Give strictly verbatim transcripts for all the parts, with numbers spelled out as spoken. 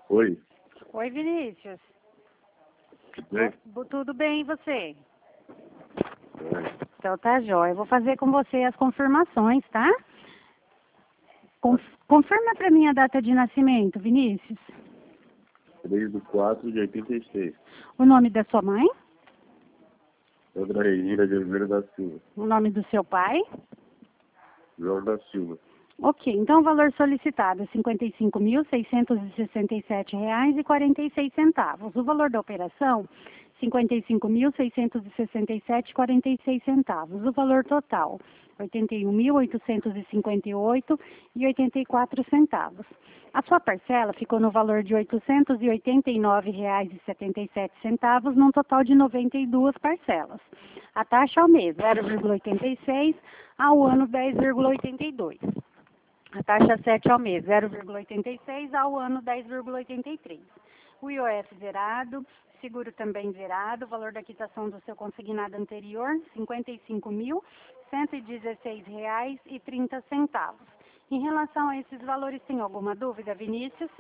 Oi, Oi, Vinícius. tudo bem? Bo- Tudo bem, e você? É, Então tá jóia. Eu vou fazer com você as confirmações, tá? Conf- Confirma pra mim a data de nascimento, Vinícius. três do quatro de oitenta e seis. O nome da sua mãe, Sandra Regina de Oliveira da Silva. o nome do seu pai. João da Silva. Ok, então o valor solicitado é cinquenta e cinco mil, seiscentos e sessenta e sete reais e quarenta e seis centavos. O valor da operação, cinquenta e cinco mil, seiscentos e sessenta e sete reais e quarenta e seis centavos. O valor total, oitenta e um mil, oitocentos e cinquenta e oito reais e oitenta e quatro centavos. A sua parcela ficou no valor de oitocentos e oitenta e nove reais e setenta e sete centavos, num total de noventa e duas parcelas. A taxa ao mês, zero vírgula oitenta e seis, ao ano dez vírgula oitenta e dois. A taxa sete ao mês, zero vírgula oitenta e seis, ao ano dez vírgula oitenta e três. O I O F zerado, seguro também zerado, o valor da quitação do seu consignado anterior, cinquenta e cinco mil, cento e dezesseis reais e trinta centavos. Em relação a esses valores, tem alguma dúvida, Vinícius?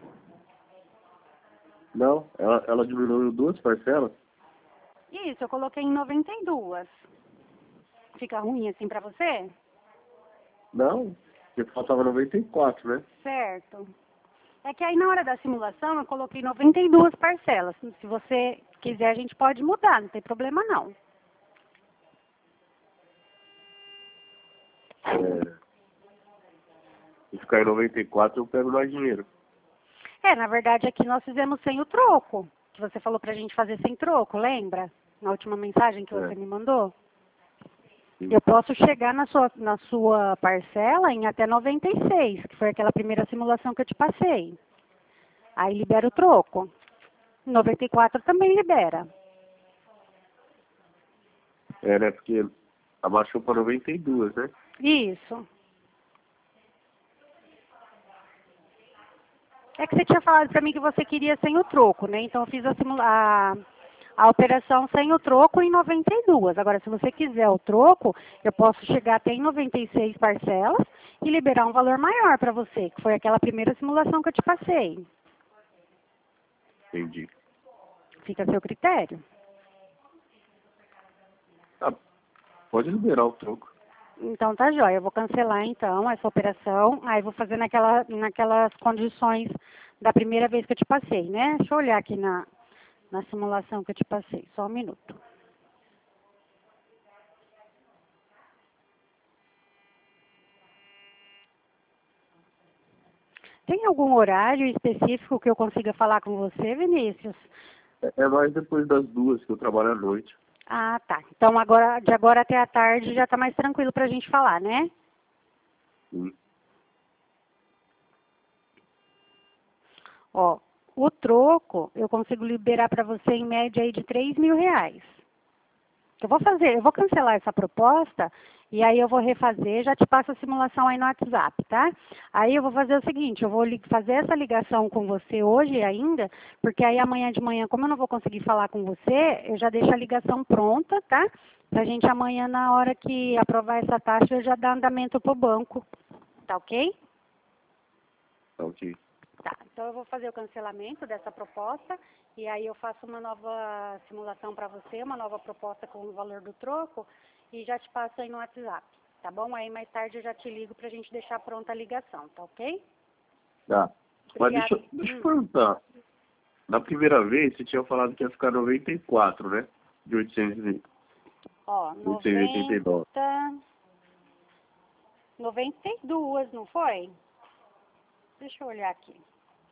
Não, ela, ela diminuiu duas parcelas? Isso, eu coloquei em noventa e duas. Fica ruim assim para você? Não, porque faltava noventa e quatro, né? Certo. É que aí na hora da simulação eu coloquei noventa e duas parcelas. Se você quiser, a gente pode mudar, não tem problema não. É, se ficar em noventa e quatro, eu pego mais dinheiro. É, na verdade aqui nós fizemos sem o troco, que você falou pra gente fazer sem troco, lembra? Na última mensagem que você É, me mandou. sim. Eu posso chegar na sua, na sua parcela em até noventa e seis, que foi aquela primeira simulação que eu te passei. Aí libera o troco. noventa e quatro também libera. É, né? Porque abaixou para noventa e duas, né? Isso. É que você tinha falado pra mim que você queria sem o troco, né? Então eu fiz a, simula a, a operação sem o troco em noventa e duas. Agora, se você quiser o troco, eu posso chegar até em noventa e seis parcelas e liberar um valor maior para você, que foi aquela primeira simulação que eu te passei. Entendi. Fica a seu critério. Ah, pode liberar o troco. Então tá jóia, eu vou cancelar então essa operação, aí vou fazer naquela, naquelas condições da primeira vez que eu te passei, né? Deixa eu olhar aqui na, na simulação que eu te passei, só um minuto. Tem algum horário específico que eu consiga falar com você, Vinícius? É, é mais depois das duas que eu trabalho à noite. Ah, tá. Então agora, de agora até a tarde já tá mais tranquilo pra gente falar, né? Sim. Ó, o troco eu consigo liberar para você em média aí de três mil reais. Eu vou fazer, eu vou cancelar essa proposta e aí eu vou refazer, já te passo a simulação aí no WhatsApp, tá? Aí eu vou fazer o seguinte, eu vou li- fazer essa ligação com você hoje ainda, porque aí amanhã de manhã, como eu não vou conseguir falar com você, eu já deixo a ligação pronta, tá? Pra gente amanhã, na hora que aprovar essa taxa, eu já dar andamento pro banco, tá ok? Tá ok. Tá, então eu vou fazer o cancelamento dessa proposta e aí eu faço uma nova simulação para você, uma nova proposta com o valor do troco e já te passo aí no WhatsApp, tá bom? Aí mais tarde eu já te ligo pra gente deixar pronta a ligação, tá ok? Tá. Mas Obrigada. deixa, eu- deixa eu Hum. perguntar. Na primeira vez, você tinha falado que ia ficar noventa e quatro, né? De oitocentos e Ó, oitocentos e oitenta e nove. noventa, noventa e duas, não foi? Deixa eu olhar aqui.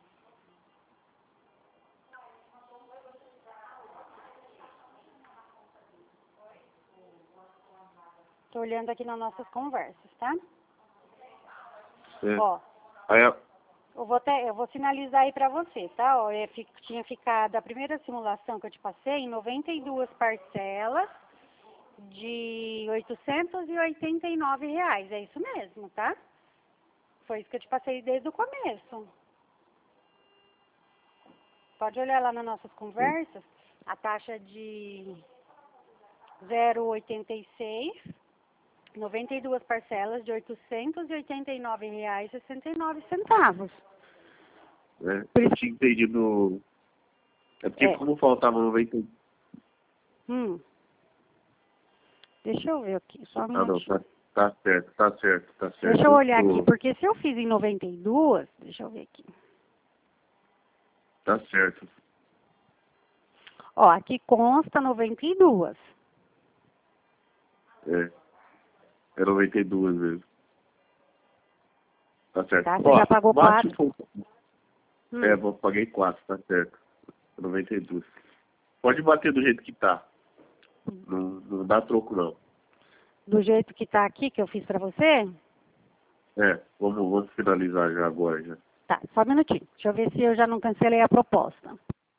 Tô olhando aqui nas nossas conversas, tá? É. Ó, Aí, a- eu vou, até, eu vou sinalizar aí pra você, tá? Ó, eu fi- tinha ficado a primeira simulação que eu te passei em noventa e duas parcelas de oitocentos e oitenta e nove reais. É isso mesmo, tá? Foi isso que eu te passei desde o começo. Pode olhar lá nas nossas conversas. A taxa de zero vírgula oitenta e seis, noventa e duas parcelas de oitocentos e oitenta e nove reais e sessenta e nove centavos. né? Por Eu isso- tinha entendido... É porque É. como faltava noventa... Hum. Deixa eu ver aqui, só um Ah, não, minutinho. tá, tá certo, tá certo, tá certo. Deixa eu olhar tô- aqui, porque se eu fiz em noventa e dois, deixa eu ver aqui. Tá certo. Ó, aqui consta noventa e dois. É. É noventa e dois mesmo. Tá certo. Tá, você Ó, já pagou bate quatro. um pouco. Hum. É, vou, paguei quatro, tá certo. noventa e dois. Pode bater do jeito que tá. Não, não dá troco, não. Do jeito que tá aqui, que eu fiz pra você? É, vamos, vamos finalizar já agora, já. Tá, só um minutinho. Deixa eu ver se eu já não cancelei a proposta.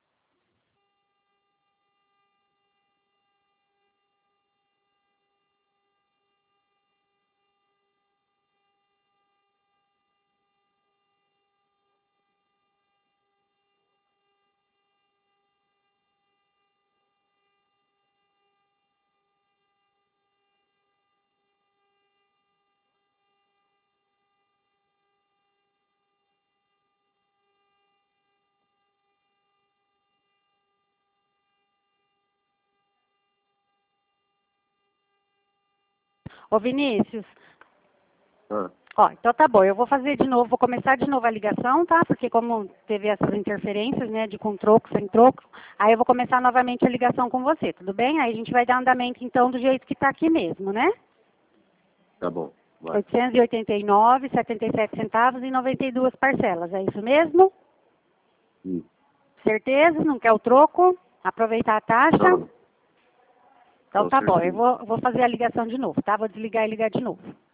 Ô, Vinícius, Ah, ó, então tá bom, eu vou fazer de novo, vou começar de novo a ligação, tá? Porque como teve essas interferências, né, de com troco, sem troco, aí eu vou começar novamente a ligação com você, tudo bem? Aí a gente vai dar andamento, então, do jeito que tá aqui mesmo, né? tá bom. Vai. oitocentos e oitenta e nove reais e setenta e sete centavos em noventa e duas parcelas, é isso mesmo? Sim. Certeza? Não quer o troco? Aproveitar a taxa? Não, Então com tá bom, eu certeza. vou, vou fazer a ligação de novo, tá? Vou desligar e ligar de novo.